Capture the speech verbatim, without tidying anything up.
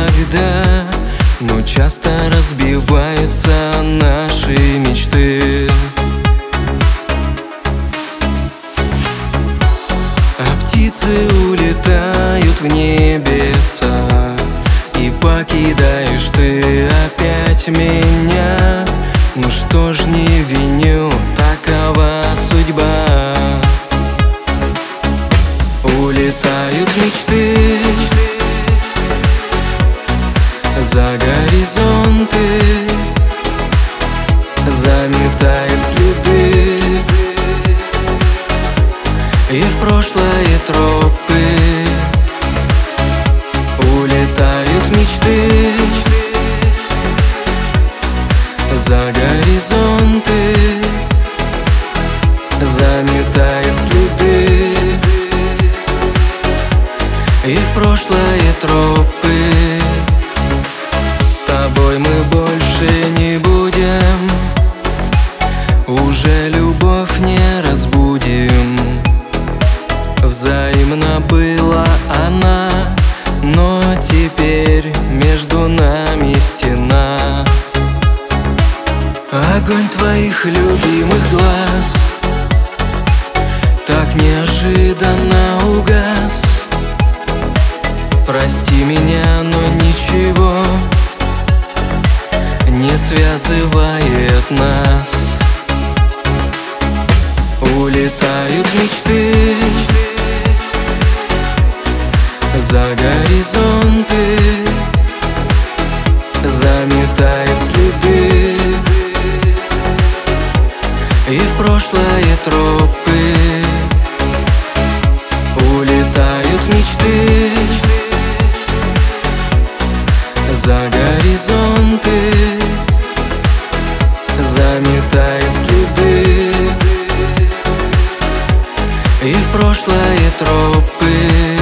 никогда, но часто разбиваются наши мечты. А птицы улетают в небеса, и покидаешь ты опять меня. Ну что ж, не виню, такова судьба. Улетают мечты за горизонты, заметает следы, и в прошлое тропы. Улетают мечты за горизонты, заметает следы, и в прошлое тропы. С тобой мы больше не будем, уже любовь не разбудим. Взаимно была она, но теперь между нами стена. Огонь твоих любимых глаз так неожиданно угас. Прости меня, но ничего не связывает нас. Улетают мечты за горизонты, заметает следы, и в прошлое тропы. Улетают мечты за горизонты, заметает следы, и в прошлое тропы.